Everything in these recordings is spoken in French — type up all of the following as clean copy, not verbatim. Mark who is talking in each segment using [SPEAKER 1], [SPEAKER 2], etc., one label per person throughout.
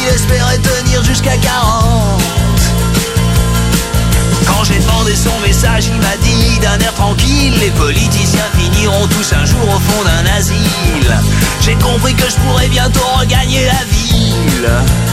[SPEAKER 1] il espérait tenir jusqu'à 40. Quand j'ai demandé son message, il m'a dit d'un air tranquille: les politiciens finiront tous un jour au fond d'un asile. J'ai compris que je pourrais bientôt regagner la ville.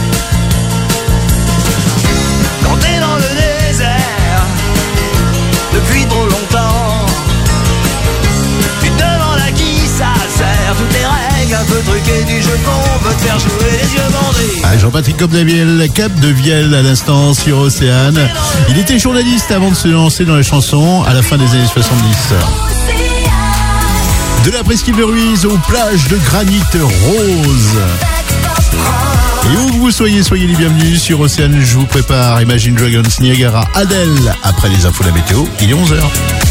[SPEAKER 1] Quand t'es dans le désert depuis trop longtemps, tu te demandes à qui ça sert. Toutes les règles un peu truquées du jeu qu'on veut te faire jouer les yeux bandés.
[SPEAKER 2] Ah, Jean-Patrick Capdevielle à l'instant sur Océane. Il était journaliste avant de se lancer dans les chansons à la fin des années 70. De la presqu'île de Ruiz aux plages de granit rose. Et où vous soyez les bienvenus sur Océane. Je vous prépare Imagine Dragons, Niagara, Adele. Après les infos de la météo, il est 11h.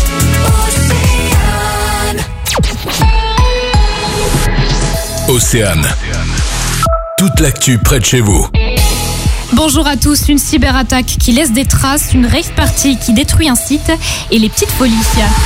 [SPEAKER 3] Océane. Toute l'actu près de chez vous.
[SPEAKER 4] Bonjour à tous, une cyberattaque qui laisse des traces, une rave party qui détruit un site et les petites folies.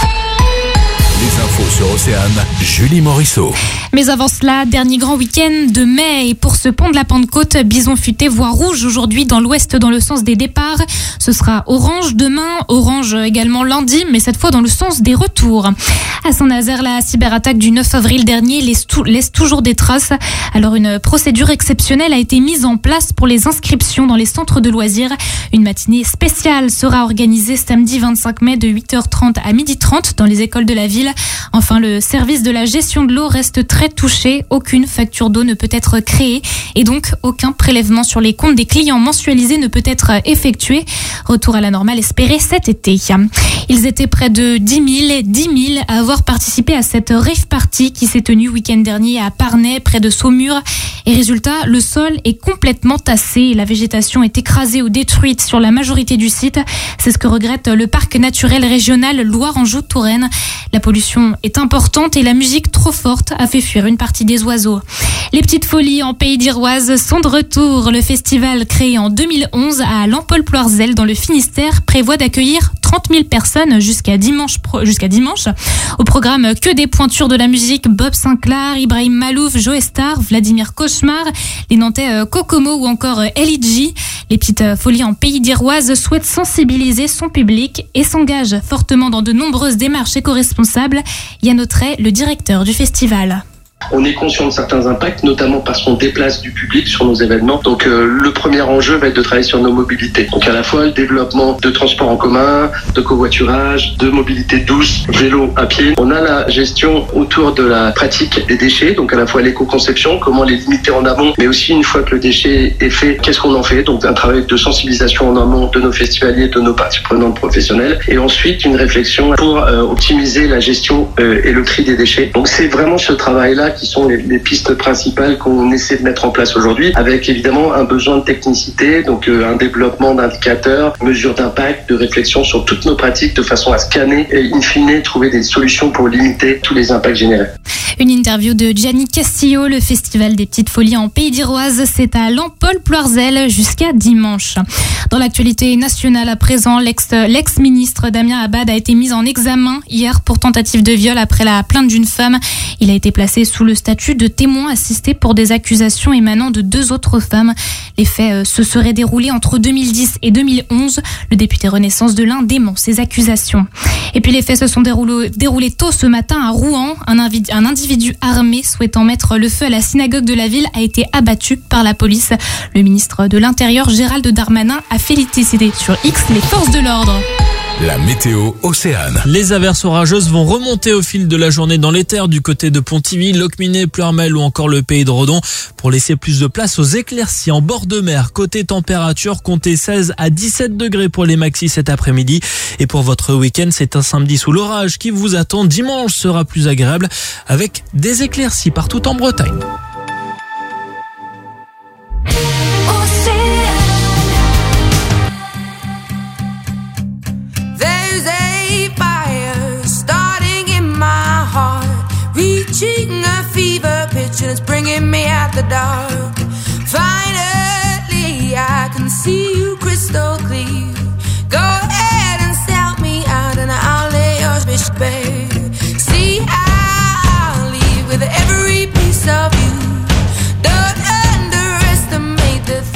[SPEAKER 3] Les infos sur Océane, Julie Morisseau.
[SPEAKER 4] Mais avant cela, dernier grand week-end de mai. Et pour ce pont de la Pentecôte, bison futé voie rouge aujourd'hui dans l'ouest dans le sens des départs. Ce sera orange demain, orange également lundi, mais cette fois dans le sens des retours. À Saint-Nazaire, la cyberattaque du 9 avril dernier laisse toujours des traces. Alors une procédure exceptionnelle a été mise en place pour les inscriptions dans les centres de loisirs. Une matinée spéciale sera organisée samedi 25 mai de 8h30 à 12h30 dans les écoles de la ville. Enfin, le service de la gestion de l'eau reste très touché. Aucune facture d'eau ne peut être créée et donc aucun prélèvement sur les comptes des clients mensualisés ne peut être effectué. Retour à la normale espéré cet été. Ils étaient près de 10 000 à avoir participé à cette rave party qui s'est tenue week-end dernier à Parnay, près de Saumur. Et résultat, le sol est complètement tassé et la végétation est écrasée ou détruite sur la majorité du site. C'est ce que regrette le parc naturel régional Loire-Anjou-Touraine. La pollution est importante et la musique trop forte a fait fuir une partie des oiseaux. Les petites folies en Pays d'Iroise sont de retour. Le festival créé en 2011 à Lampol-Ploirzel dans le Finistère prévoit d'accueillir 30 000 personnes jusqu'à dimanche. Au programme, que des pointures de la musique: Bob Sinclair, Ibrahim Malouf, Joe Star, Vladimir Cauchemar, les Nantais Kokomo ou encore L.I.G. Les petites folies en Pays d'Iroise souhaitent sensibiliser son public et s'engagent fortement dans de nombreuses démarches éco-responsables. Yann Autret, le directeur du festival.
[SPEAKER 5] On est conscient de certains impacts, notamment parce qu'on déplace du public sur nos événements. Donc le premier enjeu va être de travailler sur nos mobilités. Donc à la fois le développement de transports en commun, de covoiturage, de mobilité douce, vélo, à pied. On a la gestion autour de la pratique des déchets, donc à la fois l'éco-conception, comment les limiter en amont, mais aussi une fois que le déchet est fait, qu'est-ce qu'on en fait. Donc un travail de sensibilisation en amont de nos festivaliers, de nos parties prenantes professionnelles. Et ensuite une réflexion pour optimiser la gestion et le tri des déchets. Donc c'est vraiment ce travail-là qui sont les pistes principales qu'on essaie de mettre en place aujourd'hui, avec évidemment un besoin de technicité, donc un développement d'indicateurs, mesures d'impact, de réflexion sur toutes nos pratiques de façon à scanner et in fine trouver des solutions pour limiter tous les impacts générés.
[SPEAKER 4] Une interview de Gianni Castillo. Le festival des petites folies en Pays d'Iroise, c'est à Lampol-Ploirzel jusqu'à dimanche. Dans l'actualité nationale à présent, l'ex-ministre Damien Abad a été mis en examen hier pour tentative de viol après la plainte d'une femme. Il a été placé sous le statut de témoin assisté pour des accusations émanant de 2 autres femmes. Les faits se seraient déroulés entre 2010 et 2011. Le député Renaissance de l'Ain dément ces accusations. Et puis les faits se sont déroulés tôt ce matin à Rouen. Un individu armé souhaitant mettre le feu à la synagogue de la ville a été abattu par la police. Le ministre de l'Intérieur, Gérald Darmanin, a félicité sur X les forces de l'ordre.
[SPEAKER 3] La météo Océane.
[SPEAKER 6] Les averses orageuses vont remonter au fil de la journée dans les terres du côté de Pontivy, Locminé, Pleurmel ou encore le Pays de Redon pour laisser plus de place aux éclaircies en bord de mer. Côté température, comptez 16 à 17 degrés pour les maxis cet après-midi. Et pour votre week-end, c'est un samedi sous l'orage qui vous attend. Dimanche sera plus agréable avec des éclaircies partout en Bretagne.
[SPEAKER 7] It's bringing me out the dark. Finally, I can see you crystal clear. Go ahead and sell me out, and I'll lay yours, bitch, babe. See, I'll leave with every piece of you. Don't underestimate the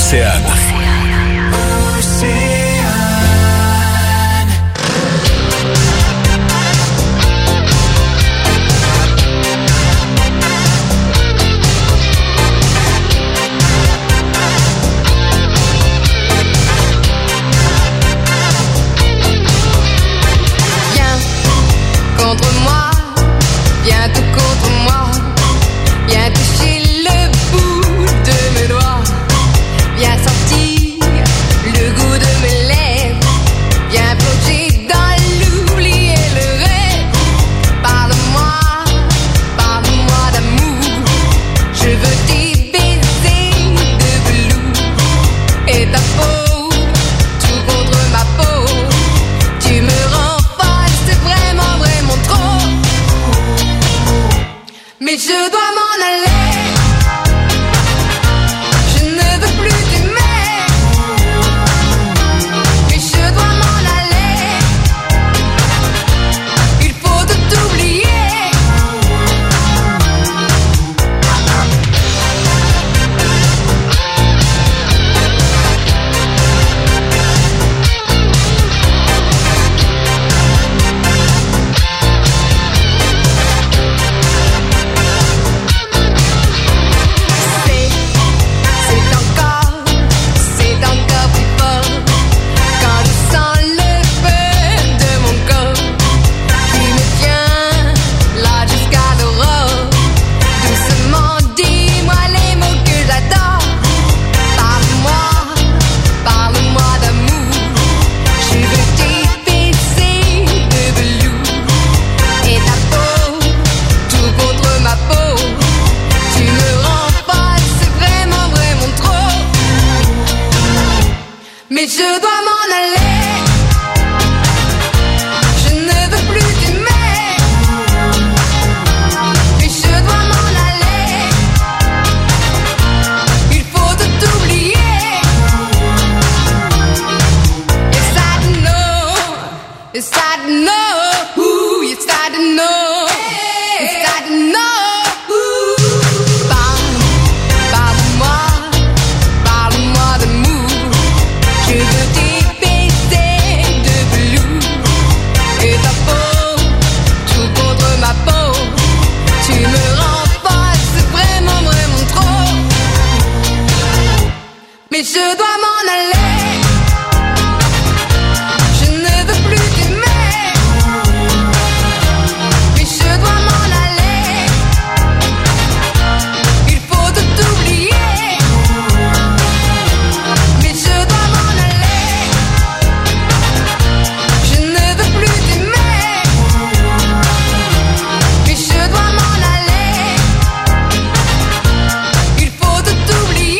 [SPEAKER 3] Océane.
[SPEAKER 7] Contre moi, viens tout contre moi, viens toucher le bout de mes doigts, viens sentir le goût de mes lèvres, viens plonger dans l'oubli et le rêve. Parle-moi d'amour, je veux tes baisers de velours et ta peau, tout contre ma peau, tu me rends folle, c'est vraiment trop. Mais je dois m'en aller, je ne veux plus t'aimer. Mais je dois m'en aller, il faut tout oublier. Mais je dois m'en aller, je ne veux plus t'aimer. Mais je dois m'en aller, il faut tout oublier. Yes I know, yes I know, ooh, yes I know, yes I know. Mais je dois m'en aller, je ne veux plus t'aimer. Mais je dois m'en aller, il faut tout oublier. Mais je dois m'en aller, je ne veux plus t'aimer. Mais je dois m'en aller, il faut tout oublier.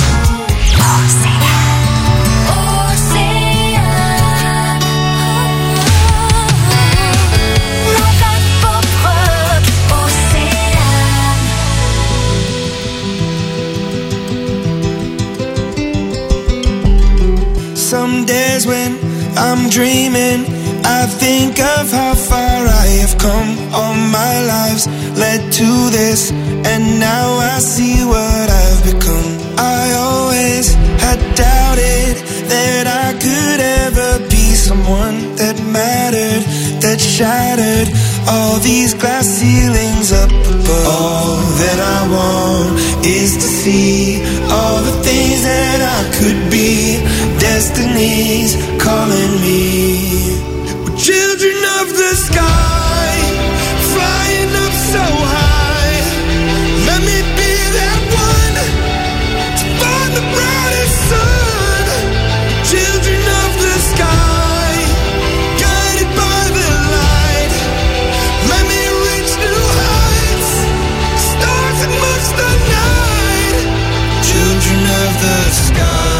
[SPEAKER 8] Some days when I'm dreaming, I think of how far I have come. All my lives led to this, and now I see what I've become. I always had doubted that I could ever be someone that mattered, that shattered all these glass ceilings up above. All that I want is to see all the things that I could be. Destiny's calling me. We're children of the sky, flying up so high. Let me be that one to find the brightest sun. Children of the sky, guided by the light. Let me reach new heights, stars amongst the night. Children of the sky.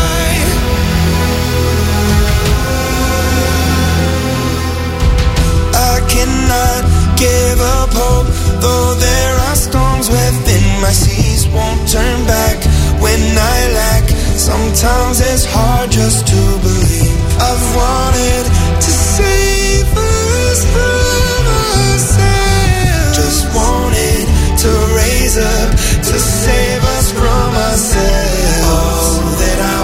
[SPEAKER 8] Cannot give up hope, though there are storms within my seas. Won't turn back when I lack. Sometimes it's hard just to believe. I've wanted to save us from ourselves. Just wanted to raise up to save us from ourselves. All that I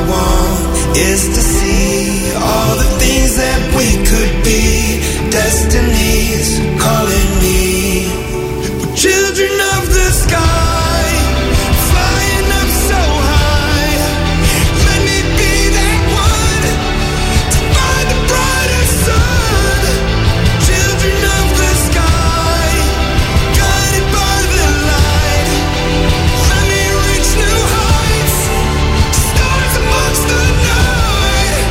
[SPEAKER 8] is to see all the things that we could be. Destiny's calling me. We're children of the sky, flying up so high. Let me be that one to find the brighter sun. Children of the sky, guided by the light. Let me reach new heights, stars amongst the night.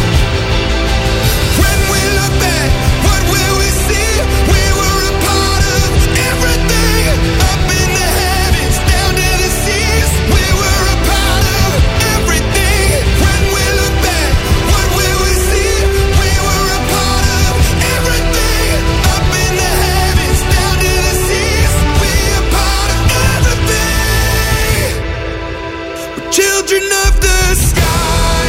[SPEAKER 8] When we look back, what will we see? We were a part of everything, up in the heavens, down to the seas. We were a part of everything. When we look back, what will we see? We were a part of everything, up in the heavens, down to the seas. We are part of everything. We're children of the sky,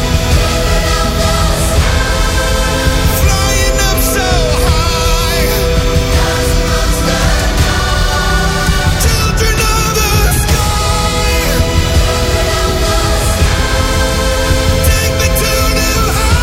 [SPEAKER 8] flying up so high. Children of the sky, take me to new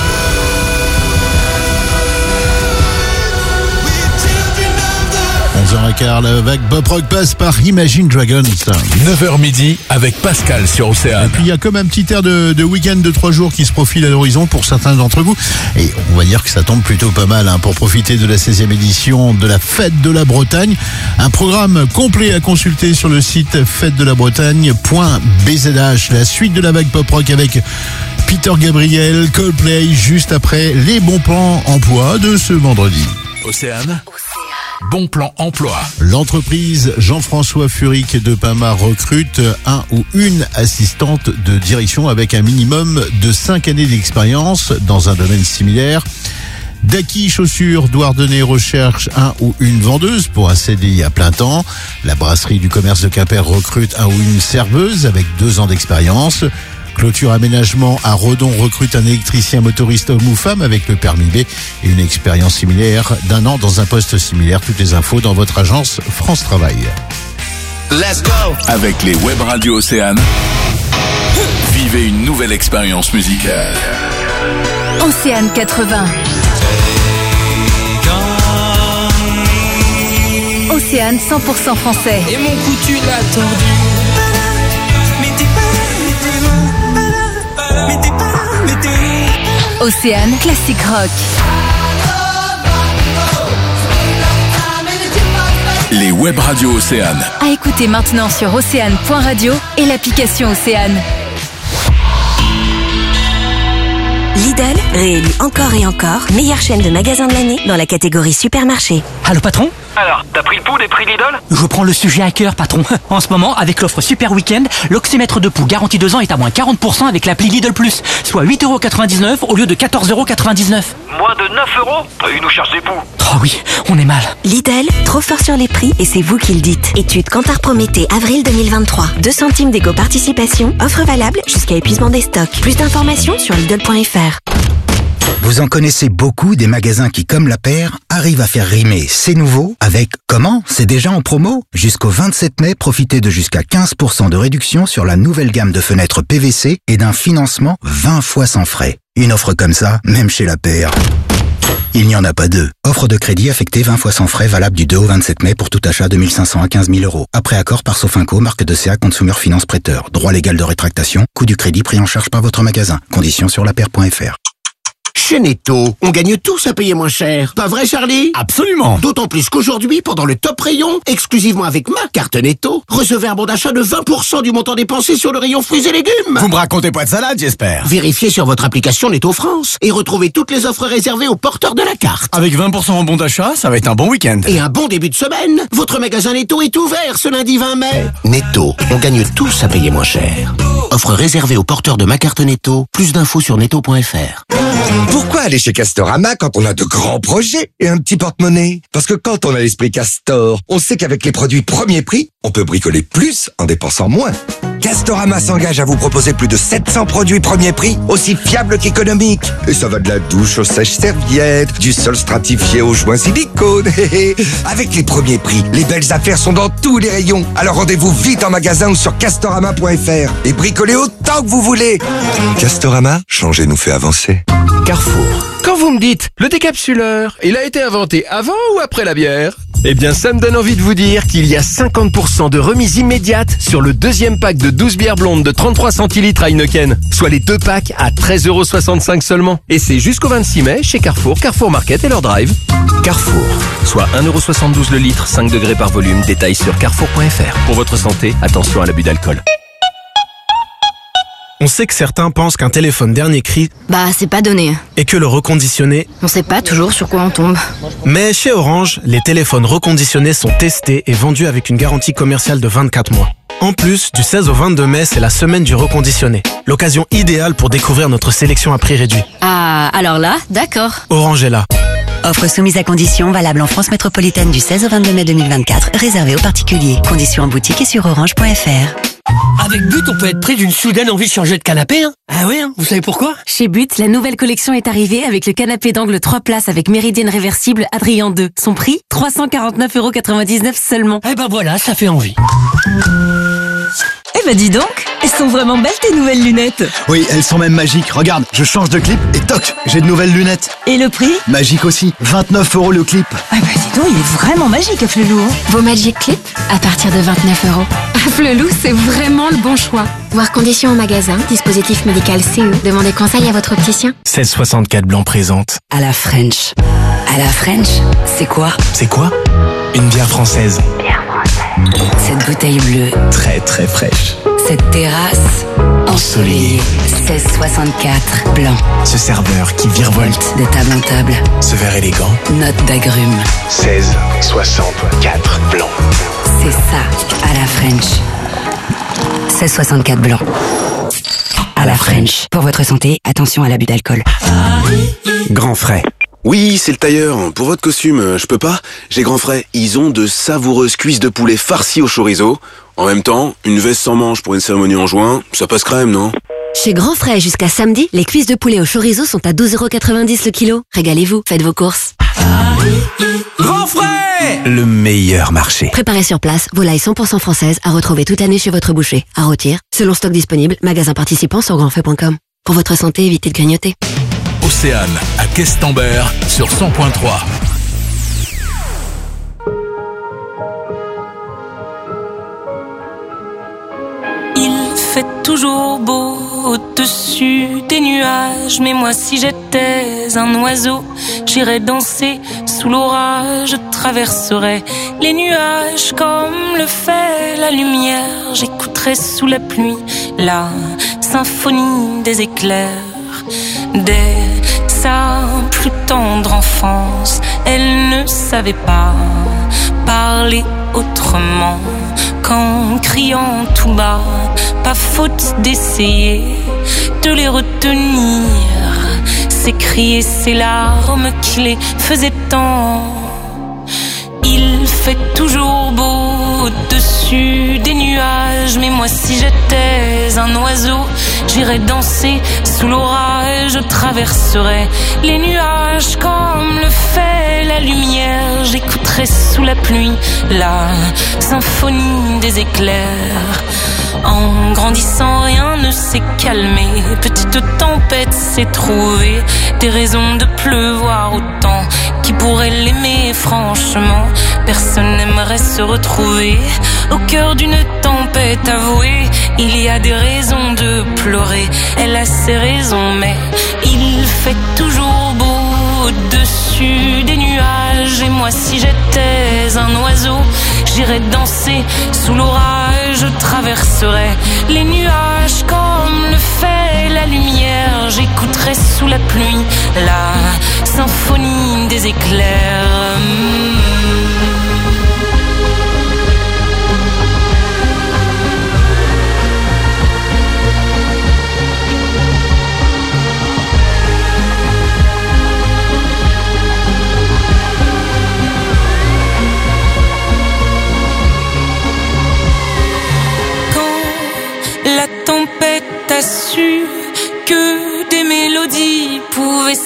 [SPEAKER 8] heights. We're children of the
[SPEAKER 2] 11h15, la vague Pop Rock passe par Imagine Dragons.
[SPEAKER 3] 9h midi avec Pascal sur
[SPEAKER 2] Et
[SPEAKER 3] Océane.
[SPEAKER 2] puis il y a comme un petit air de week-end de 3 jours qui se profile à l'horizon pour certains d'entre vous. Et on va dire que ça tombe plutôt pas mal pour profiter de la 16e édition de la Fête de la Bretagne. Un programme complet à consulter sur le site fêtedelabbretagne.bzh. La suite de la vague Pop Rock avec Peter Gabriel, Coldplay, juste après les bons plans emploi de ce vendredi.
[SPEAKER 3] Océane. Bon plan emploi.
[SPEAKER 2] L'entreprise Jean-François Furic de Pama recrute un ou une assistante de direction avec un minimum de 5 années d'expérience dans un domaine similaire. Daki Chaussures Douarnenez recherche un ou une vendeuse pour un CDI à plein temps. La brasserie du commerce de Quimper recrute un ou une serveuse avec 2 ans d'expérience. Clôture Aménagement à Redon recrute un électricien motoriste homme ou femme avec le permis B et une expérience similaire d'1 an dans un poste similaire. Toutes les infos dans votre agence France Travail.
[SPEAKER 1] Let's go.
[SPEAKER 3] Avec les web radios Océane, vivez une nouvelle expérience musicale.
[SPEAKER 9] Océane 80. Océane 100% français.
[SPEAKER 7] Et mon cou tu l'as tordu.
[SPEAKER 9] Océane Classic Rock.
[SPEAKER 3] Les web radios Océane.
[SPEAKER 9] À écouter maintenant sur océane.radio et l'application Océane.
[SPEAKER 10] Lidl, réélu encore et encore, meilleure chaîne de magasins de l'année dans la catégorie supermarché.
[SPEAKER 11] Allô patron ?
[SPEAKER 12] Alors, t'as pris le pouls des prix Lidl ?
[SPEAKER 11] Je prends le sujet à cœur patron. En ce moment, avec l'offre Super Week-end, l'oxymètre de pouls garanti 2 ans est à moins 40% avec l'appli Lidl Plus, soit 8,99€ au lieu de 14,99€.
[SPEAKER 12] Moins de 9€? Ils nous cherchent des poux.
[SPEAKER 11] Oh oui, on est mal.
[SPEAKER 10] Lidl, trop fort sur les prix et c'est vous qui le dites. Étude Kantar Prométhée, avril 2023. 2 centimes d'éco-participation, offre valable jusqu'à épuisement des stocks. Plus d'informations sur Lidl.fr.
[SPEAKER 13] Vous en connaissez beaucoup des magasins qui, comme la paire, arrivent à faire rimer c'est nouveau avec comment c'est déjà en promo. Jusqu'au 27 mai, profitez de jusqu'à 15% de réduction sur la nouvelle gamme de fenêtres PVC et d'un financement 20 fois sans frais. Une offre comme ça, même chez la paire, il n'y en a pas deux. Offre de crédit affectée 20 fois sans frais valable du 2 au 27 mai pour tout achat de 1 500 à 15 000 euros. Après accord par Sofinco, marque de CA Consumer Finance Prêteur. Droit légal de rétractation. Coût du crédit pris en charge par votre magasin. Conditions sur lapaire.fr.
[SPEAKER 14] Chez Netto, on gagne tous à payer moins cher. Pas vrai, Charlie?
[SPEAKER 15] Absolument.
[SPEAKER 14] D'autant plus qu'aujourd'hui, pendant le top rayon, exclusivement avec ma carte Netto, recevez un bon d'achat de 20% du montant dépensé sur le rayon fruits et légumes.
[SPEAKER 15] Vous me racontez pas de salade, j'espère.
[SPEAKER 14] Vérifiez sur votre application Netto France et retrouvez toutes les offres réservées aux porteurs de la carte.
[SPEAKER 15] Avec 20% en bon d'achat, ça va être un bon week-end.
[SPEAKER 14] Et un bon début de semaine. Votre magasin Netto est ouvert ce lundi 20 mai. Netto, on gagne tous à payer moins cher. Offre réservée aux porteurs de ma carte Netto. Plus d'infos sur netto.fr.
[SPEAKER 16] Pourquoi aller chez Castorama quand on a de grands projets et un petit porte-monnaie? Parce que quand on a l'esprit Castor, on sait qu'avec les produits premier prix, on peut bricoler plus en dépensant moins. Castorama s'engage à vous proposer plus de 700 produits premier prix, aussi fiables qu'économiques. Et ça va de la douche aux sèches-serviettes, du sol stratifié aux joints silicone. Avec les premiers prix, les belles affaires sont dans tous les rayons. Alors rendez-vous vite en magasin ou sur castorama.fr et bricolez autant que vous voulez. Castorama, changer nous fait avancer.
[SPEAKER 17] Carrefour. Quand vous me dites, le décapsuleur, il a été inventé avant ou après la bière ? Eh bien, ça me donne envie de vous dire qu'il y a 50% de remise immédiate sur le deuxième pack de 12 bières blondes de 33 centilitres à Heineken, soit les 2 packs à 13,65€ seulement. Et c'est jusqu'au 26 mai chez Carrefour, Carrefour Market et leur drive. Carrefour, soit 1,72€ le litre, 5 degrés par volume, détail sur carrefour.fr. Pour votre santé, attention à l'abus d'alcool.
[SPEAKER 18] On sait que certains pensent qu'un téléphone dernier cri,
[SPEAKER 19] c'est pas donné.
[SPEAKER 18] Et que le reconditionné,
[SPEAKER 19] On sait pas toujours sur quoi on tombe.
[SPEAKER 18] Mais chez Orange, les téléphones reconditionnés sont testés et vendus avec une garantie commerciale de 24 mois. En plus, du 16 au 22 mai, c'est la semaine du reconditionné. L'occasion idéale pour découvrir notre sélection à prix réduit.
[SPEAKER 19] Ah, alors là, d'accord.
[SPEAKER 18] Orange est là.
[SPEAKER 20] Offre soumise à conditions, valable en France métropolitaine du 16 au 22 mai 2024, réservée aux particuliers. Conditions en boutique et sur orange.fr.
[SPEAKER 21] Avec But, on peut être pris d'une soudaine envie de changer de canapé, hein. Ah ouais, vous savez pourquoi?
[SPEAKER 22] Chez But, la nouvelle collection est arrivée avec le canapé d'angle 3 places avec méridienne réversible Adrien 2. Son prix, 349,99€ seulement.
[SPEAKER 21] Eh ben voilà, ça fait envie.
[SPEAKER 23] Eh ben dis donc, elles sont vraiment belles tes nouvelles lunettes.
[SPEAKER 15] Oui, elles sont même magiques. Regarde, je change de clip et toc, j'ai de nouvelles lunettes.
[SPEAKER 23] Et le prix?
[SPEAKER 15] Magique aussi, 29€ le clip.
[SPEAKER 23] Ah bah dis donc, il est vraiment magique Afflelou.
[SPEAKER 19] Vos Magic Clip à partir de 29€. Afflelou, c'est vraiment le bon choix. Voir conditions en magasin, dispositif médical CE. Demandez conseil à votre opticien.
[SPEAKER 18] 1664 Blanc présente.
[SPEAKER 20] À la French. À la French, c'est quoi?
[SPEAKER 18] C'est quoi? Une bière française.
[SPEAKER 20] Cette bouteille bleue.
[SPEAKER 18] Très très fraîche.
[SPEAKER 20] Cette terrasse ensoleillée. 1664 blanc.
[SPEAKER 18] Ce serveur qui virevolte
[SPEAKER 20] de table en table.
[SPEAKER 18] Ce verre élégant.
[SPEAKER 20] Note d'agrumes.
[SPEAKER 18] 1664 blanc.
[SPEAKER 20] C'est ça, à la French. 1664 blanc. À la French. Pour votre santé, attention à l'abus d'alcool.
[SPEAKER 24] Grand Frais. Oui, c'est le tailleur. Pour votre costume, je peux pas. J'ai Grand Frais. Ils ont de savoureuses cuisses de poulet farcies au chorizo. En même temps, une veste sans manches pour une cérémonie en juin, ça passe crème, non?
[SPEAKER 10] Chez Grand Frais, jusqu'à samedi, les cuisses de poulet au chorizo sont à 12,90€ le kilo. Régalez-vous, faites vos courses.
[SPEAKER 17] Grand Frais!
[SPEAKER 18] Le meilleur marché.
[SPEAKER 10] Préparez sur place, volailles 100% françaises à retrouver toute l'année chez votre boucher. À rôtir, selon stock disponible, magasin participant sur grandfrais.com. Pour votre santé, évitez de grignoter.
[SPEAKER 3] Océane à Questembert sur 100.3.
[SPEAKER 25] Il fait toujours beau au-dessus des nuages, mais moi si j'étais un oiseau, j'irais danser sous l'orage, je traverserais les nuages comme le fait la lumière, j'écouterais sous la pluie la symphonie des éclairs. Dès sa plus tendre enfance, elle ne savait pas parler autrement qu'en criant tout bas. Pas faute d'essayer de les retenir, ces cris et ces larmes qui les faisaient tant. Il fait toujours beau au-dessus des nuages, mais moi si j'étais un oiseau, j'irais danser sous l'orage, je traverserais les nuages comme le fait la lumière, j'écouterais sous la pluie la symphonie des éclairs. En grandissant, rien ne s'est calmé, petite tempête s'est trouvée, des raisons de pleuvoir autant. Qui pourrait l'aimer franchement? Personne n'aimerait se retrouver au cœur d'une tempête avouée. Il y a des raisons de pleurer, elle a ses raisons, mais il fait toujours beau au-dessus des nuages. Et moi si j'étais un oiseau, j'irais danser sous l'orage, je traverserais les nuages comme le fait la lumière, j'écouterais sous la pluie la symphonie des éclairs.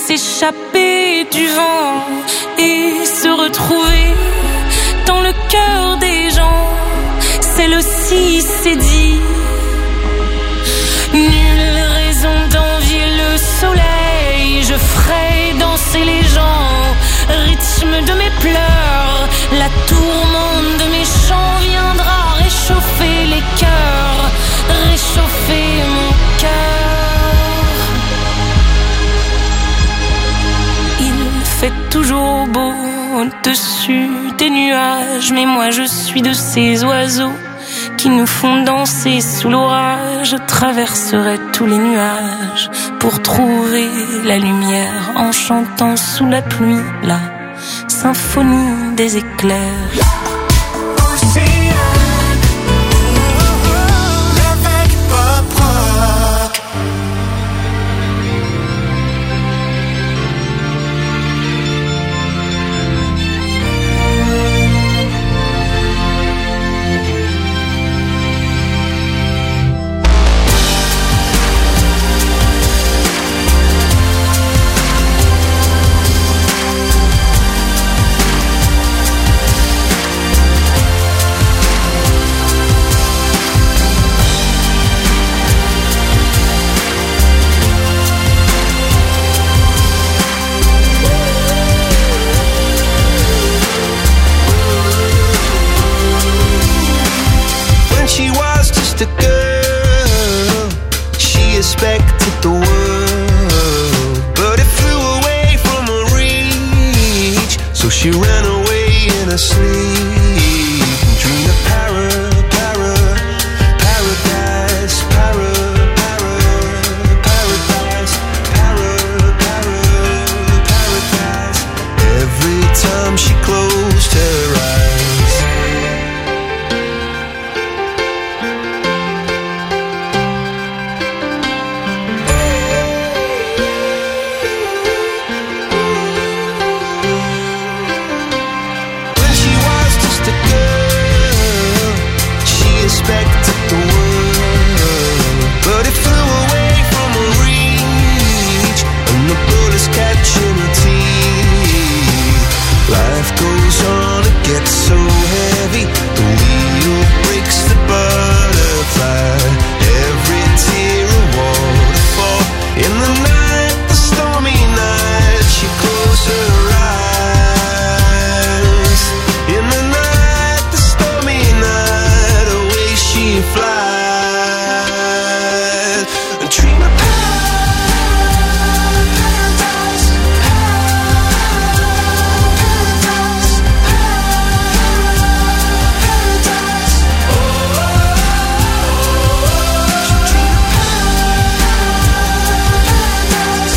[SPEAKER 25] s'échapper du vent et se retrouver dans le cœur des gens. Celle-ci s'est dit, nulle raison d'envier le soleil. Je ferai danser les gens, rythme de mes pleurs. La tourmente de mes chants viendra réchauffer les cœurs, réchauffer mon cœur. Il fait toujours beau au-dessus des nuages, mais moi je suis de ces oiseaux qui nous font danser sous l'orage. Je traverserai tous les nuages pour trouver la lumière en chantant sous la pluie la symphonie des éclairs.
[SPEAKER 1] A girl, she expected the world, but it flew away from her reach. So she ran away in her sleep, dreamed of paradise, paradise, paradise. Every time she closed her eyes. Expected the world, but it flew away from her reach, and the bullets catching her teeth. Life goes on, it gets so heavy. The wheel breaks the butterfly. Every tear a waterfall. In the night, the stormy night, she closed her eyes. In the night, the stormy night, away she flies. A dream of paradise, paradise, paradise. Oh, she dream of paradise,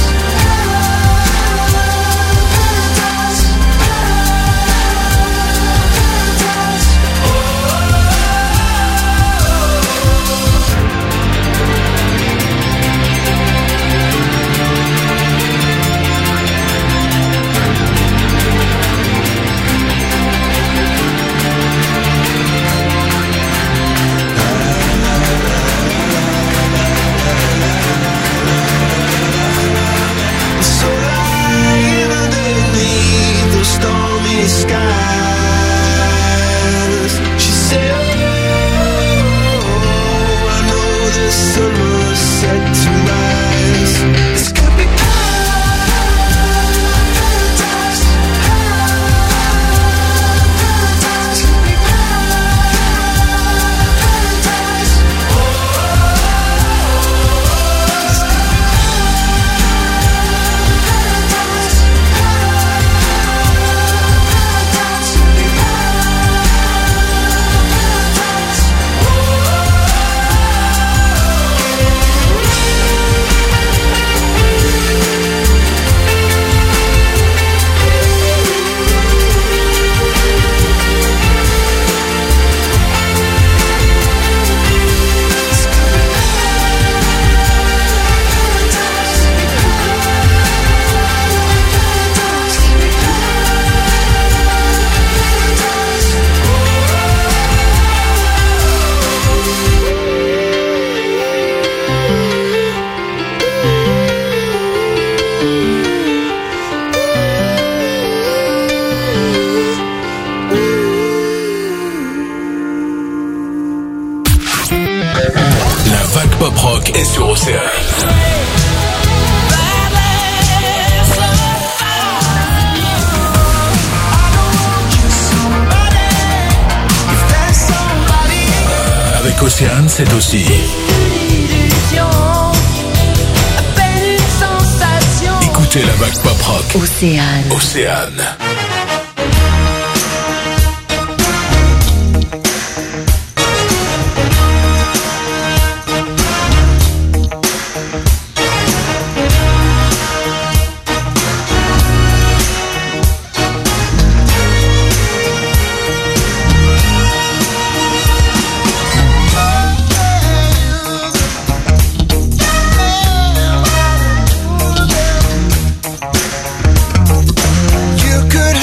[SPEAKER 1] paradise, paradise.
[SPEAKER 3] Pop Rock est sur Océane. Avec Océane, c'est aussi
[SPEAKER 7] Une illusion, à peine une sensation.
[SPEAKER 3] écoutez la vague Pop Rock.
[SPEAKER 9] Océane.
[SPEAKER 3] Océane.
[SPEAKER 1] You could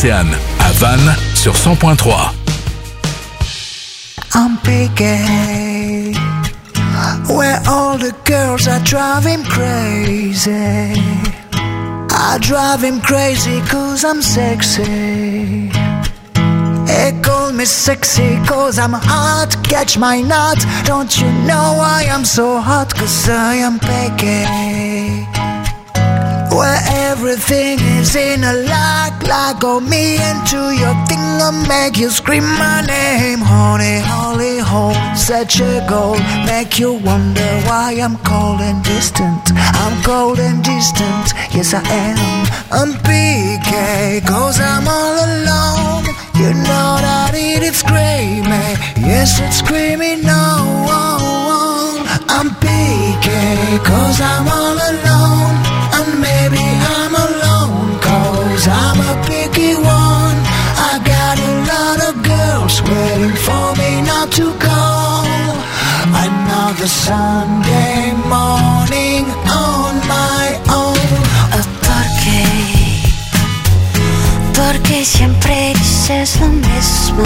[SPEAKER 3] Océane, à Vannes, sur 100.3.
[SPEAKER 1] I'm picky, where all the girls are driving crazy. I drive him crazy cause I'm sexy. They call me sexy cause I'm hot. Catch my nut. Don't you know why I'm so hot? Cause I am picky, where everything is in a lock. Go me into your thing and make you scream my name. Honey, holy hole, such a goal. Make you wonder why I'm cold and distant. I'm cold and distant, yes I am. I'm PK, cause I'm all alone. You know that it's screaming, yes it's screaming no. I'm PK, cause I'm all alone. And maybe I'm alone, cause I'm a picky one. I got a lot of girls waiting for me not to call. Another Sunday morning on my own.
[SPEAKER 2] Porque siempre dices lo mismo.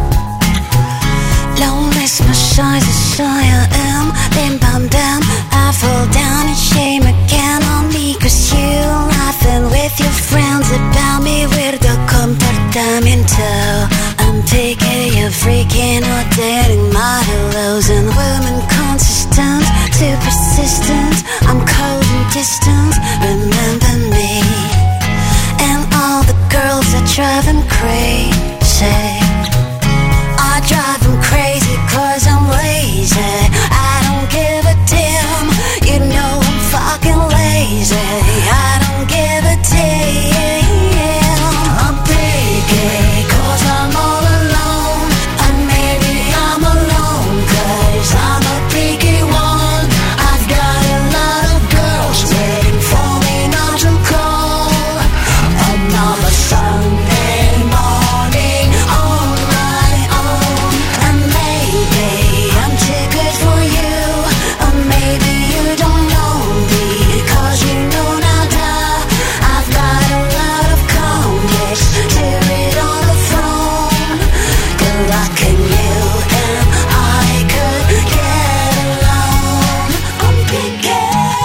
[SPEAKER 2] Lo mismo soy de soy I am. Bim bam bam, I fall down in shame again on me. Cause you laughing with your friends about me. Weirdo comportamiento. I'm taking you freaking or dating my hellos. And women consistent, too persistent. I'm cold and distant, remember me. And all the girls that drive him crazy. I drive him crazy cause I'm lazy. I don't give a damn. You know I'm fucking lazy. I don't give a damn. I'm picky cause I'm all alone. And maybe I'm alone cause I'm a picky one. I've got a lot of girls waiting for me not to call. Another Sunday morning on my own. And maybe I'm too good for you. Or maybe you don't know me, cause you know nada. I've got a lot of comics to read on the phone. Good luck and you and I could get along. I'm picky,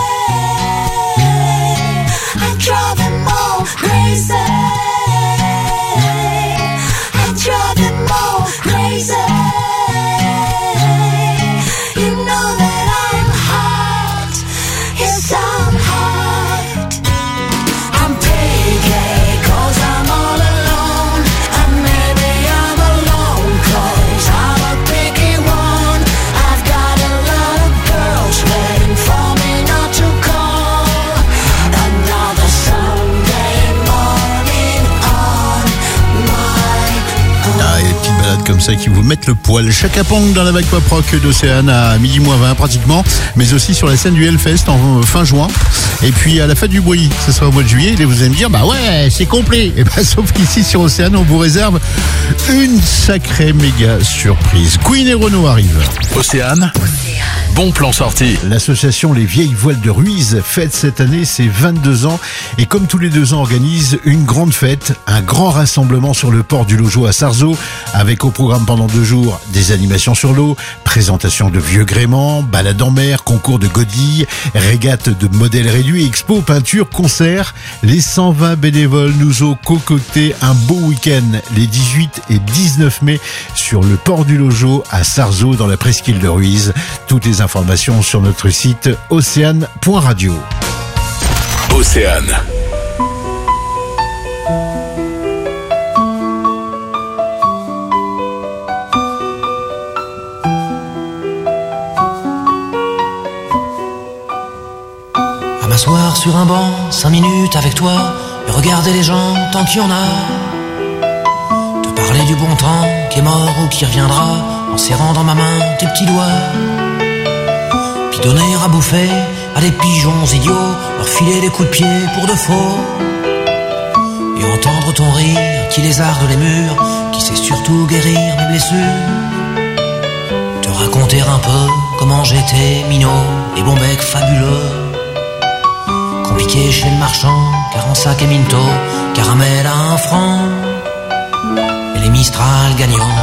[SPEAKER 2] I drive them all crazy. I drive them all crazy. You know that I'm hot. Yes, I'm hot. I'm picky cause I'm all alone. And maybe I'm alone cause I'm a picky one. I've got a lot of girls waiting for me not to call. Another Sunday morning on my
[SPEAKER 4] Ah, et des petites balades comme ça qui vous mettent le poil. Chaka Pong dans la vague pop rock d'Océane à midi moins 20 pratiquement, mais aussi sur la scène du Hellfest en fin juin. Et puis à la fête du Bois, ce sera au mois de juillet. Et vous allez me dire, bah ouais, c'est complet. Et bah sauf qu'ici sur Océane, on vous réserve une sacrée méga surprise. Queen et Renaud arrivent.
[SPEAKER 3] Océane, bon plan sorti.
[SPEAKER 4] L'association Les Vieilles Voiles de Ruiz fête cette année ses 22 ans et comme tous les 2 ans organise une grande fête, un grand rassemblement sur le port du Lojo à Sarzeau avec au programme pendant 2 jours des animations sur l'eau, présentation de vieux gréements, balade en mer, concours de godilles, régate de modèles réduits, expo, peinture, concerts. Les 120 bénévoles nous ont concocté un beau week-end les 18 et 19 mai sur le port du Lojo à Sarzeau dans la presqu'île de Ruiz. Toutes les informations sur notre site océane.radio.
[SPEAKER 3] Océane.
[SPEAKER 5] À m'asseoir sur un banc, 5 minutes avec toi, et regarder les gens tant qu'il y en a. Te parler du bon temps qui est mort ou qui reviendra, en serrant dans ma main tes petits doigts. Puis donner à bouffer à des pigeons idiots, leur filer des coups de pied pour de faux. Et entendre ton rire qui lézarde les murs, qui sait surtout guérir mes blessures. Te raconter un peu comment j'étais minot et bon bec fabuleux. Compliqué chez le marchand, car en sac et minto, caramel à 1 franc. Mistral gagnants.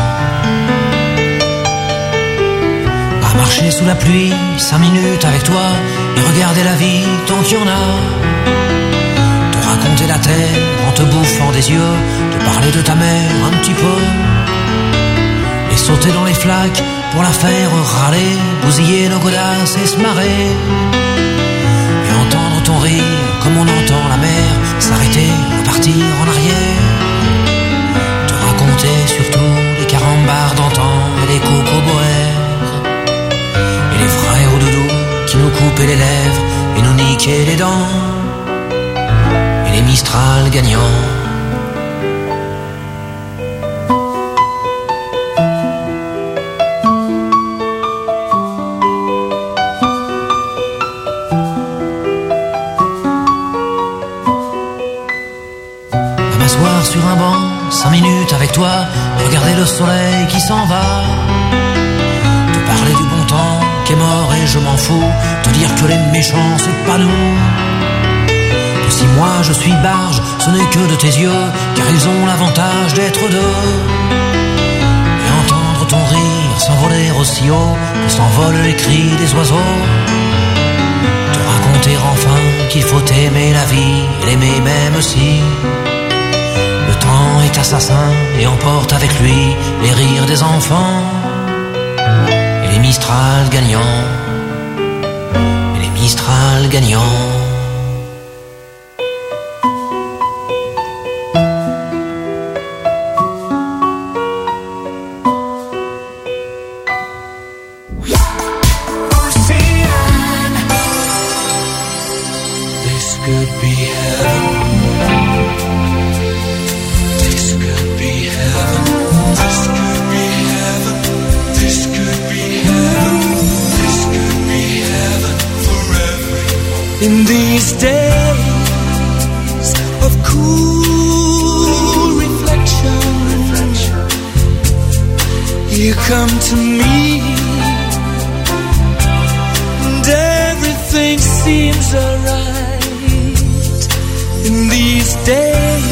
[SPEAKER 5] À marcher sous la pluie, 5 minutes avec toi, et regarder la vie tant qu'il y en a. Te raconter la terre en te bouffant des yeux, te parler de ta mère un petit peu. Et sauter dans les flaques pour la faire râler, bousiller nos godasses et se marrer. Et entendre ton rire comme on entend la mer s'arrêter, repartir en arrière. Te raconter surtout les carambars d'antan et les cocoboères. Et les frères au doudou qui nous coupaient les lèvres et nous niquaient les dents. Et les Mistral gagnants. Sur un banc, 5 minutes avec toi, regarder le soleil qui s'en va. Te parler du bon temps qui est mort et je m'en fous, te dire que les méchants c'est pas nous. Que si moi je suis barge, ce n'est que de tes yeux, car ils ont l'avantage d'être deux. Et entendre ton rire s'envoler aussi haut que s'envolent les cris des oiseaux. Te raconter enfin qu'il faut aimer la vie et l'aimer même si le temps est assassin et emporte avec lui les rires des enfants. Et les Mistral gagnants. Et les Mistral gagnants.
[SPEAKER 1] This could be heaven. This could be heaven. This could be heaven. This could be heaven. This could be heaven for everyone. In these days of cool reflection, you come to me, and everything seems alright. In these days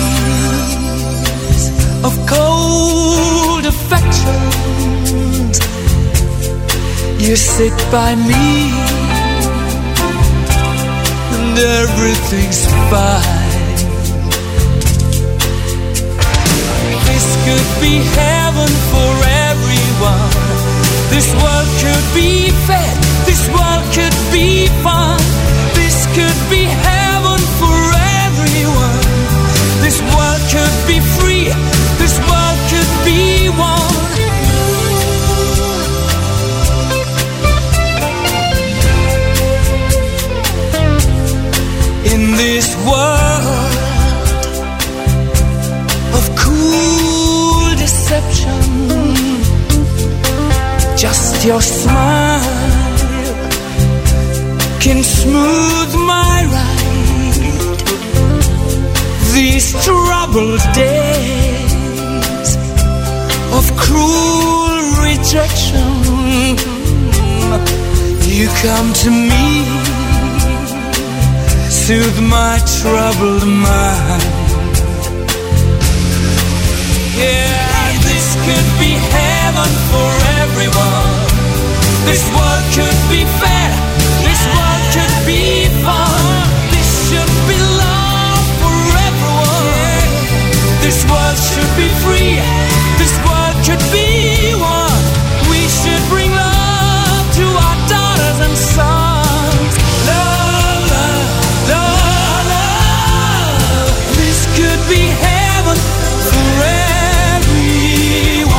[SPEAKER 1] of cold affections, you sit by me, and everything's fine. This could be heaven for everyone. This world could be fed. This world could be fun. This could be heaven for everyone. This world could be free. This world could be one. In this world of cool deception, just your smile can smooth my ride. These troubled days of cruel rejection, you come to me, soothe my troubled mind. Yeah, this could be heaven for everyone. This world could be fair. This world could be fun. This should be love for everyone. This world should be free. This world could be one. We should bring love to our daughters and sons. Love, love, love, love. This could be heaven for everyone.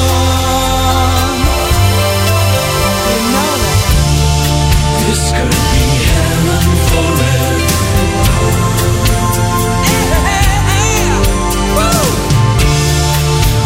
[SPEAKER 1] You know that. This could be heaven for everyone. Yeah, yeah, woo.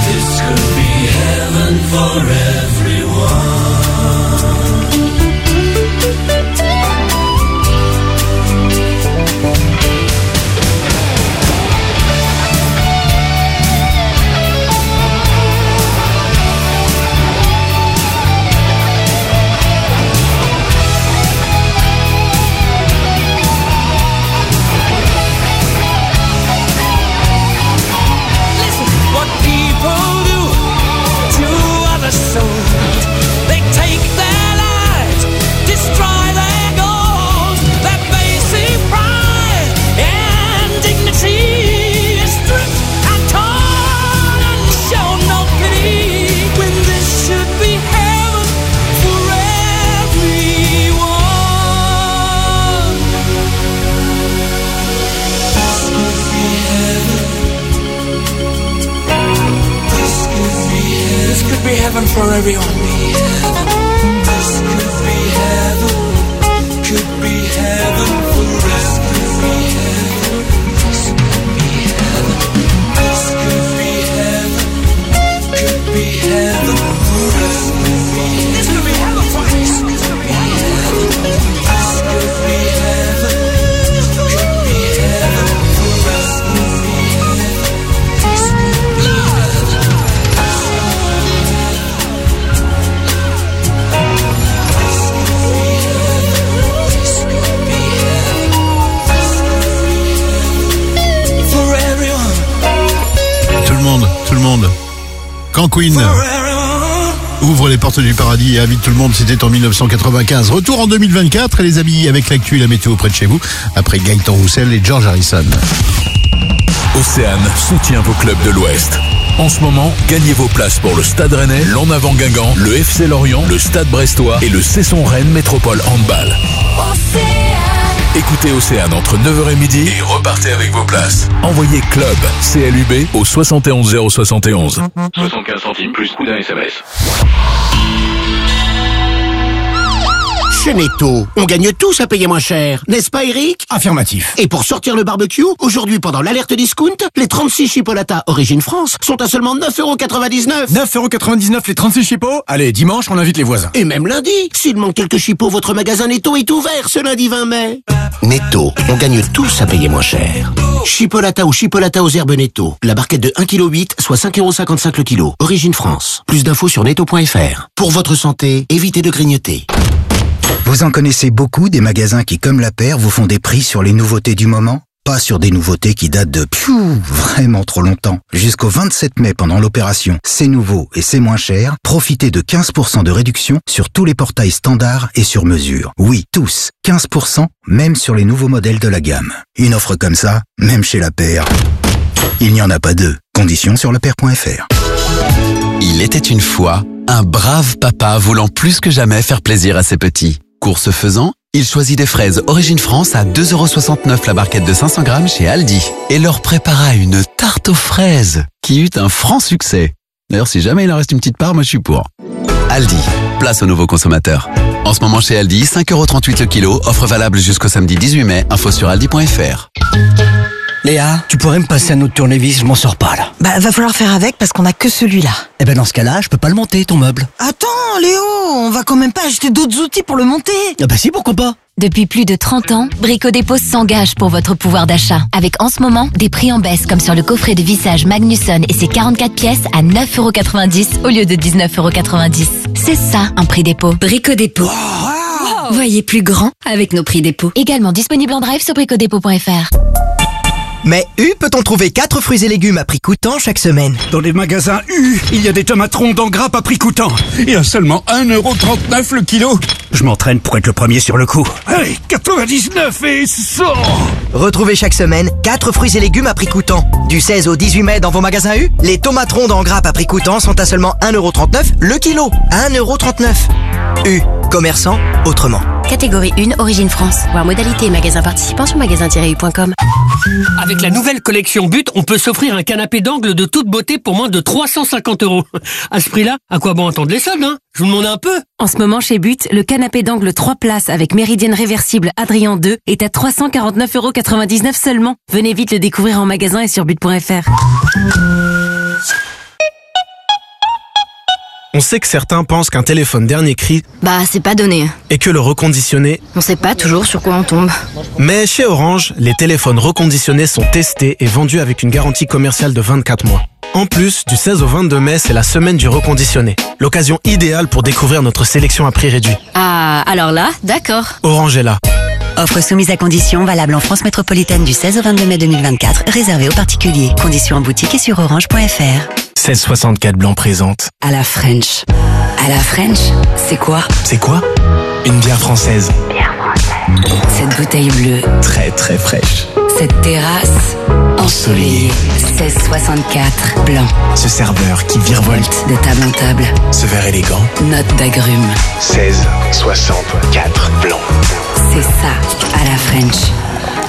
[SPEAKER 1] heaven for everyone. This could be heaven. Could be heaven for us. Could be heaven. This could be heaven. This could be heaven. Could be heaven for us. This could be heaven for us. This could be heaven. This could be heaven. Could be heaven for us. Could be heaven. This could be
[SPEAKER 4] Tout le monde. Quand Queen ouvre les portes du paradis et invite tout le monde, c'était en 1995. Retour en 2024 et les amis avec l'actu et la météo près de chez vous, après Gaëtan Roussel et George Harrison.
[SPEAKER 3] Océane soutient vos clubs de l'Ouest. En ce moment, gagnez vos places pour le Stade Rennais, l'En Avant Guingamp, le FC Lorient, le Stade Brestois et le Cesson Rennes Métropole Handball. Écoutez Océane entre 9h et midi et repartez avec vos places. Envoyez club CLUB au 71 071.
[SPEAKER 6] 75 centimes plus coût d'un SMS.
[SPEAKER 14] Chez Netto, on gagne tous à payer moins cher, n'est-ce pas Eric?
[SPEAKER 15] Affirmatif.
[SPEAKER 14] Et pour sortir le barbecue, aujourd'hui pendant l'alerte discount, les 36 chipolatas Origine France sont à seulement 9,99€.
[SPEAKER 15] 9,99€ les 36 chipots? Allez, dimanche, on invite les voisins.
[SPEAKER 14] Et même lundi, s'il manque quelques chipots, votre magasin Netto est ouvert ce lundi 20 mai. Netto, on gagne tous à payer moins cher. Chipolata ou chipolata aux herbes Netto. La barquette de 1,8 kg, soit 5,55€ le kilo. Origine France. Plus d'infos sur netto.fr. Pour votre santé, évitez de grignoter.
[SPEAKER 8] Vous en connaissez beaucoup des magasins qui, comme la paire, vous font des prix sur les nouveautés du moment? Pas sur des nouveautés qui datent de vraiment trop longtemps. Jusqu'au 27 mai pendant l'opération C'est nouveau et c'est moins cher, profitez de 15% de réduction sur tous les portails standards et sur mesure. Oui, tous. 15%, même sur les nouveaux modèles de la gamme. Une offre comme ça, même chez la paire, il n'y en a pas deux. Conditions sur lepaire.fr.
[SPEAKER 11] Il était une fois un brave papa voulant plus que jamais faire plaisir à ses petits. Course faisant, il choisit des fraises Origine France à 2,69€ la barquette de 500 grammes chez Aldi et leur prépara une tarte aux fraises qui eut un franc succès. D'ailleurs, si jamais il en reste une petite part, moi je suis pour. Aldi, place aux nouveaux consommateurs. En ce moment chez Aldi, 5,38€ le kilo, offre valable jusqu'au samedi 18 mai, info sur aldi.fr.
[SPEAKER 21] Léa, tu pourrais me passer un autre tournevis, je m'en sors pas là.
[SPEAKER 23] Bah, va falloir faire avec parce qu'on a que celui-là.
[SPEAKER 21] Eh ben dans ce cas-là, je peux pas le monter ton meuble.
[SPEAKER 23] Attends, Léo, on va quand même pas acheter d'autres outils pour le monter.
[SPEAKER 21] Ah bah si, pourquoi pas.
[SPEAKER 22] Depuis plus de 30 ans, Brico Dépôt s'engage pour votre pouvoir d'achat. Avec en ce moment des prix en baisse comme sur le coffret de vissage Magnusson et ses 44 pièces à 9,90€ au lieu de 19,90€. C'est ça un prix dépôt.
[SPEAKER 20] Brico Dépôt. Voyez plus grand avec nos prix dépôt.
[SPEAKER 22] Également disponible en drive sur bricodépôt.fr.
[SPEAKER 12] Mais U peut-on trouver 4 fruits et légumes à prix coûtant chaque semaine?
[SPEAKER 13] Dans les magasins U, il y a des tomates rondes en grappe à prix coûtant. Et à seulement 1,39€ le kilo. Je m'entraîne pour être le premier sur le coup. Hey, 99 et 100.
[SPEAKER 12] Retrouvez chaque semaine 4 fruits et légumes à prix coûtant. Du 16 au 18 mai dans vos magasins U, les tomates rondes en grappe à prix coûtant sont à seulement 1,39€ le kilo. 1,39€. U, commerçant autrement.
[SPEAKER 22] Catégorie 1, Origine France. Voir modalité et magasins participants sur magasin-u.com.
[SPEAKER 21] Avec la nouvelle collection But, on peut s'offrir un canapé d'angle de toute beauté pour moins de 350€. À ce prix-là, à quoi bon attendre les soldes, hein? Je vous demande un peu.
[SPEAKER 22] En ce moment chez But, le canapé d'angle 3 places avec méridienne réversible Adrien 2 est à 349,99€ seulement. Venez vite le découvrir en magasin et sur but.fr.
[SPEAKER 18] On sait que certains pensent qu'un téléphone dernier cri,
[SPEAKER 22] Bah, c'est pas donné.
[SPEAKER 18] et que le reconditionné,
[SPEAKER 22] On sait pas toujours sur quoi on tombe.
[SPEAKER 18] mais chez Orange, les téléphones reconditionnés sont testés et vendus avec une garantie commerciale de 24 mois. En plus, du 16 au 22 mai, c'est la semaine du reconditionné. L'occasion idéale pour découvrir notre sélection à prix réduit.
[SPEAKER 22] Ah, alors là, d'accord.
[SPEAKER 18] Orange est là.
[SPEAKER 20] Offre soumise à conditions, valable en France métropolitaine du 16 au 22 mai 2024, réservée aux particuliers. Conditions en boutique et sur orange.fr.
[SPEAKER 18] 1664 Blanc présente.
[SPEAKER 20] À la French. À la French, c'est quoi?
[SPEAKER 18] C'est quoi? Une bière française.
[SPEAKER 20] Cette bouteille bleue.
[SPEAKER 18] Très très fraîche.
[SPEAKER 20] Cette terrasse ensoleillée. 1664 blanc.
[SPEAKER 18] Ce serveur qui virevolte.
[SPEAKER 20] De table en table.
[SPEAKER 18] Ce verre élégant.
[SPEAKER 20] Note d'agrumes.
[SPEAKER 18] 1664 Blanc.
[SPEAKER 20] C'est ça, à la French.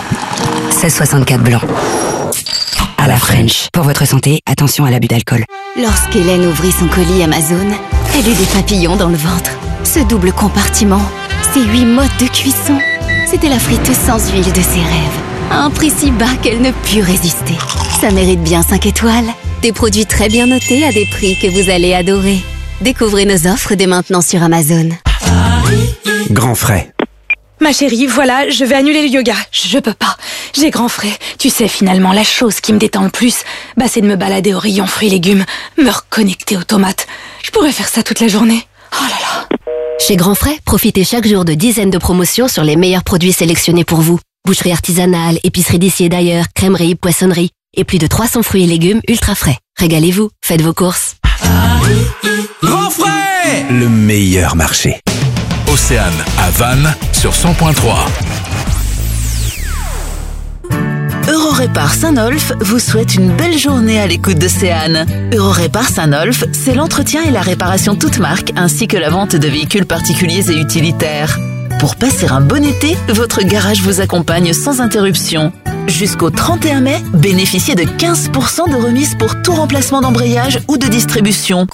[SPEAKER 20] 1664 blanc. À la French. Pour votre santé, attention à l'abus d'alcool.
[SPEAKER 2] Lorsqu'Hélène ouvrit son colis Amazon, elle eut des papillons dans le ventre. Ce double compartiment, ces 8 modes de cuisson, c'était la friteuse sans huile de ses rêves. À un prix si bas qu'elle ne put résister. Ça mérite bien 5 étoiles. Des produits très bien notés à des prix que vous allez adorer. Découvrez nos offres dès maintenant sur Amazon.
[SPEAKER 10] Grand frais.
[SPEAKER 16] Ma chérie, voilà, je vais annuler le yoga. Je peux pas. J'ai grand frais. Tu sais, finalement, la chose qui me détend le plus, c'est de me balader au rayon fruits et légumes, me reconnecter aux tomates. Je pourrais faire ça toute la journée. Oh là là.
[SPEAKER 22] Chez Grand Frais, profitez chaque jour de dizaines de promotions sur les meilleurs produits sélectionnés pour vous. Boucherie artisanale, épicerie d'ici et d'ailleurs, crèmerie, poissonnerie et plus de 300 fruits et légumes ultra frais. Régalez-vous, faites vos courses.
[SPEAKER 3] Grand frais, le meilleur marché. Océane à Vannes sur 100.3.
[SPEAKER 17] Eurorépar Saint-Nolff vous souhaite une belle journée à l'écoute d'Océane. Eurorépar Saint-Nolff, c'est l'entretien et la réparation toute marque ainsi que la vente de véhicules particuliers et utilitaires. Pour passer un bon été, votre garage vous accompagne sans interruption. Jusqu'au 31 mai, bénéficiez de 15% de remise pour tout remplacement d'embrayage ou de distribution.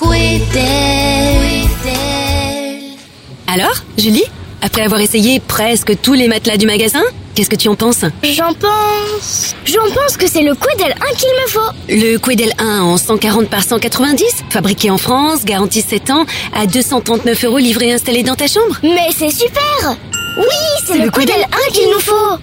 [SPEAKER 22] Alors, Julie, après avoir essayé presque tous les matelas du magasin, qu'est-ce que tu en penses?
[SPEAKER 19] J'en pense que c'est le Quidel 1 qu'il me faut.
[SPEAKER 22] Le Quidel 1 en 140 par 190, fabriqué en France, garantie 7 ans, à 239 € livré et installé dans ta chambre.
[SPEAKER 19] Mais c'est super! Oui, c'est le Quidel 1 qu'il nous faut.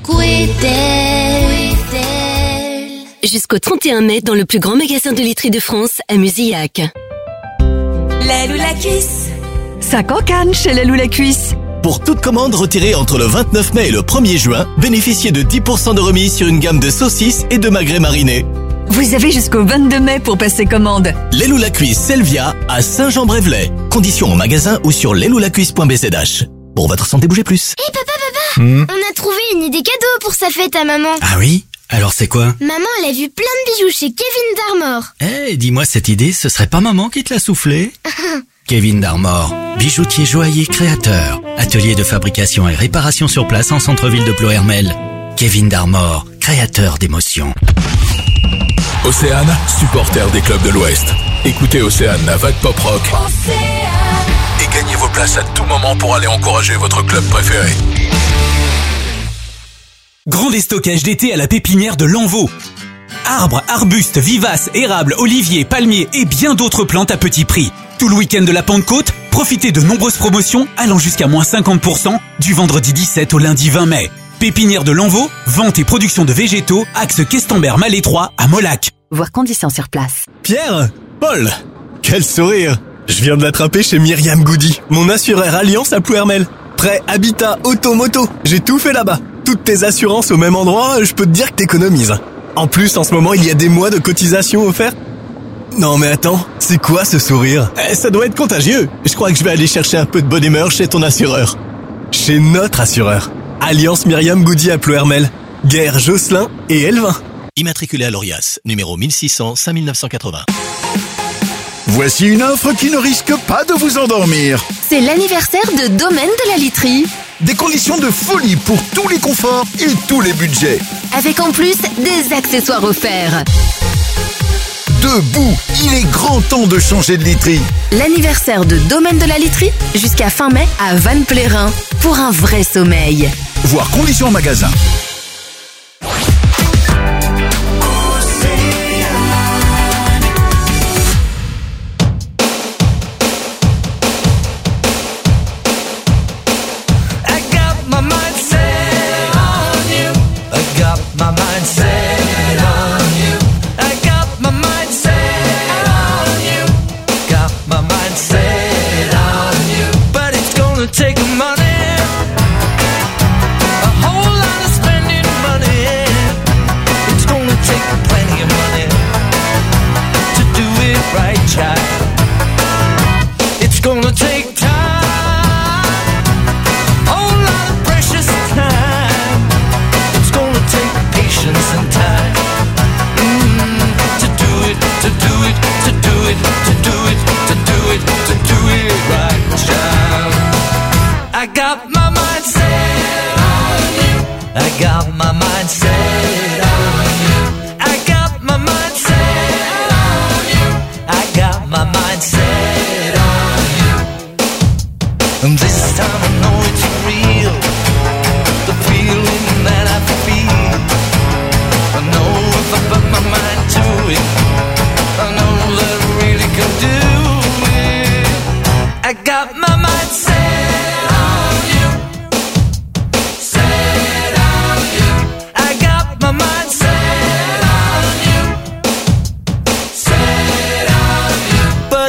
[SPEAKER 22] Jusqu'au 31 mai dans le plus grand magasin de literie de France, à Musillac.
[SPEAKER 23] L'aile ou la cuisse? Ça cancane chez l'aile ou la cuisse.
[SPEAKER 24] Pour toute commande retirée entre le 29 mai et le 1er juin, bénéficiez de 10% de remise sur une gamme de saucisses et de magrets marinés.
[SPEAKER 23] Vous avez jusqu'au 22 mai pour passer commande.
[SPEAKER 24] L'aile ou la cuisse Selvia à Saint-Jean-Brévelay. Conditions en magasin ou sur l'aileoulacuisse.bzh. Pour votre santé, bougez plus.
[SPEAKER 19] Hé papa, on a trouvé une idée cadeau pour sa fête à maman.
[SPEAKER 10] Ah oui? Alors c'est quoi?
[SPEAKER 19] Maman, elle a vu plein de bijoux chez Kevin Darmor.
[SPEAKER 10] Dis-moi cette idée, ce serait pas maman qui te l'a soufflé? Kevin Darmor, bijoutier joaillier créateur, atelier de fabrication et réparation sur place en centre-ville de Ploërmel. Kevin Darmor, créateur d'émotions.
[SPEAKER 3] Océane, supporter des clubs de l'Ouest. Écoutez Océane, la vague pop rock. Et gagnez vos places à tout moment pour aller encourager votre club préféré.
[SPEAKER 26] Grand déstockage d'été à la pépinière de Lanvaux. Arbres, arbustes, vivaces, érables, oliviers, palmiers et bien d'autres plantes à petit prix. Tout le week-end de la Pentecôte, profitez de nombreuses promotions allant jusqu'à moins 50% du vendredi 17 au lundi 20 mai. Pépinière de Lanvaux, vente et production de végétaux, axe Questembert-Malétroit à Molac.
[SPEAKER 23] Voir conditions sur place.
[SPEAKER 24] Pierre, Paul, quel sourire! Je viens de l'attraper chez Myriam Goody, mon assureur Alliance à Ploërmel. Prêt, habitat, auto, moto, j'ai tout fait là-bas. Toutes tes assurances au même endroit, je peux te dire que t'économises. En plus, en ce moment, il y a des mois de cotisation offerts. Non mais attends, c'est quoi ce sourire? Ça doit être contagieux. Je crois que je vais aller chercher un peu de bonne humeur chez ton assureur. Chez notre assureur. Alliance Myriam Goody à Ploërmel. Guerre Josselin et Elvin. Immatriculé à l'Orias, numéro 1600 5980.
[SPEAKER 27] Voici une offre qui ne risque pas de vous endormir.
[SPEAKER 19] C'est l'anniversaire de Domaine de la Literie.
[SPEAKER 27] Des conditions de folie pour tous les conforts et tous les budgets.
[SPEAKER 19] Avec en plus des accessoires offerts.
[SPEAKER 27] Debout, il est grand temps de changer de literie.
[SPEAKER 19] L'anniversaire de Domaine de la Literie jusqu'à fin mai à Vannes-Plérin pour un vrai sommeil.
[SPEAKER 27] Voir conditions en magasin.
[SPEAKER 1] Take money, a whole lot of spending.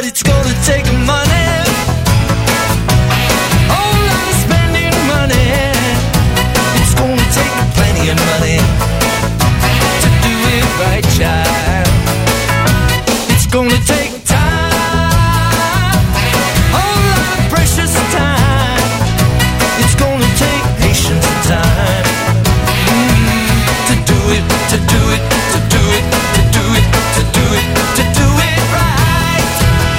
[SPEAKER 1] but it's gonna take money. Whole lot of spending money. It's gonna take plenty of money to do it right, child. It's gonna take time, whole lot of precious time. It's gonna take patience and time to do it, to do it, to do it, to do it, to do it, to do it right.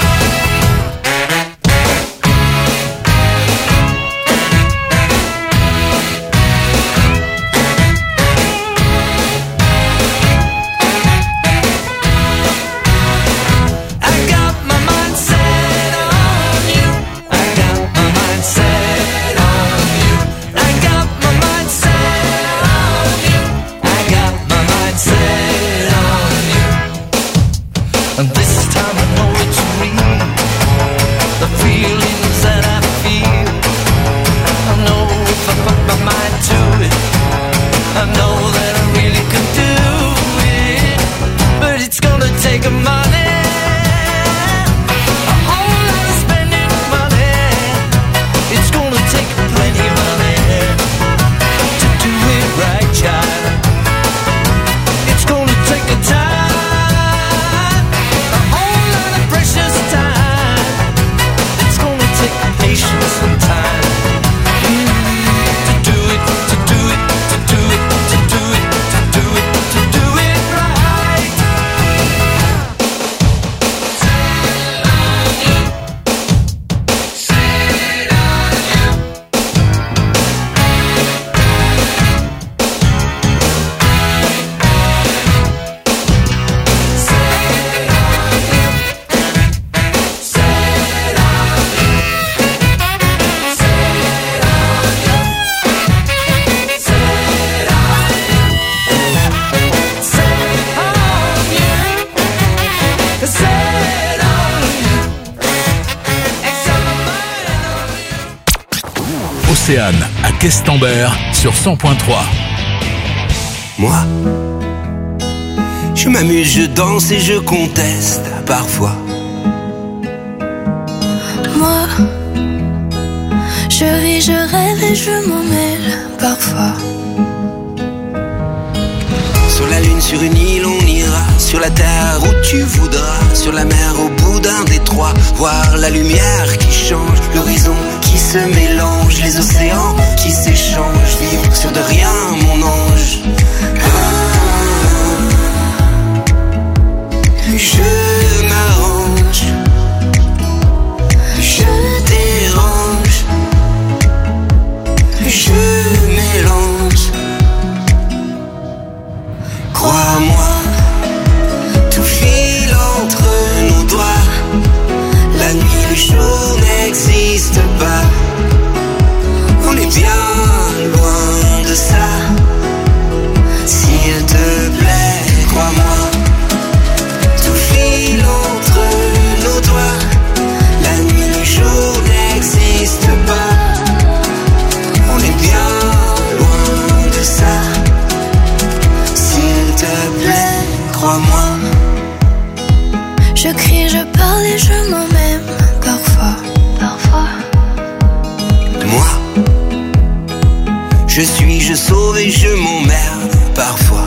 [SPEAKER 1] I got my mind set on you. I got my mind set on you. I got my mind set on you. I got my mind set on you. And this time I know it's real. The feelings that I feel. I know if I put my mind to it, I know that I really can do it. But it's gonna take money. A whole lot of spending money. It's gonna take plenty of money to do it right, child. It's gonna take a time, a whole lot of precious time. It's gonna take patience and time to do it, to do it, to do it, to do it, to do it, to do it right.
[SPEAKER 3] Océane à Questembert sur 100.3.
[SPEAKER 4] Moi, je m'amuse, je danse et je conteste parfois.
[SPEAKER 2] Moi, je ris, je rêve et je m'en mêle parfois.
[SPEAKER 4] Sur la lune, sur une île, on ira. Sur la terre où tu voudras. Sur la mer, au bout d'un détroit. Voir la lumière qui change, l'horizon qui se mélange, les océans qui s'échangent. Vivre sur de rien, mon ange. Je m'arrange, je dérange, je mélange. Crois-moi, tout file entre nos doigts. La nuit, le jour n'existe pas. On est bien loin de ça. S'il te plaît, crois-moi. Tout file entre nos doigts. La nuit, le jour n'existe pas. On est bien loin de ça. S'il te plaît, crois-moi.
[SPEAKER 2] Je crie, je parle et je m'en même parfois. Parfois.
[SPEAKER 4] Moi, je suis, je sauve et je m'emmerde parfois.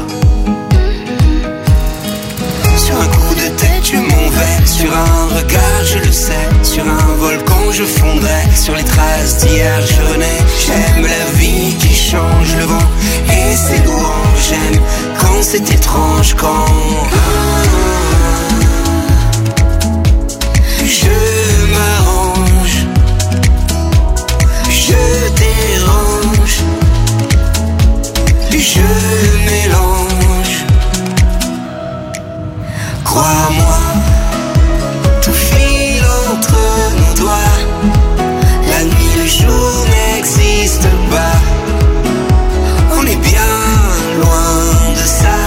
[SPEAKER 4] Sur un coup de tête, je m'en vais. Sur un regard, je le sais. Sur un volcan, je fondrai. Sur les traces d'hier, je renais. J'aime la vie qui change, le vent et ses louanges. J'aime quand c'est étrange, quand je m'arrange, je dérange, je mélange. Crois-moi, tout file entre nos doigts. La nuit, le jour n'existe pas. On est bien loin de ça.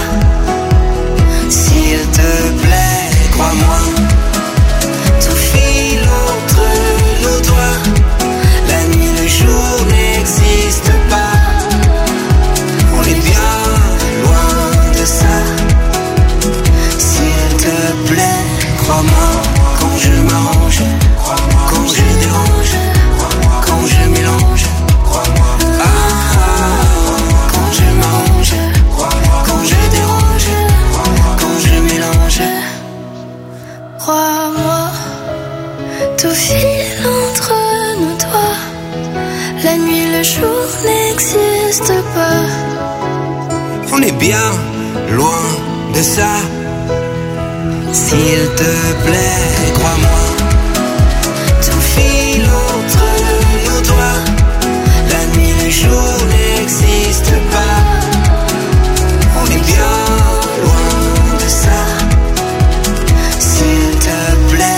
[SPEAKER 4] S'il te plaît, crois-moi. Tout file entre nos doigts. La nuit, le jour n'existe pas. On est bien loin de ça. S'il te plaît, crois-moi. Quand je m'arrange,
[SPEAKER 2] à moi. Tout file entre nous deux. La nuit, le jour n'existe pas.
[SPEAKER 4] On est bien loin de ça. S'il te plaît,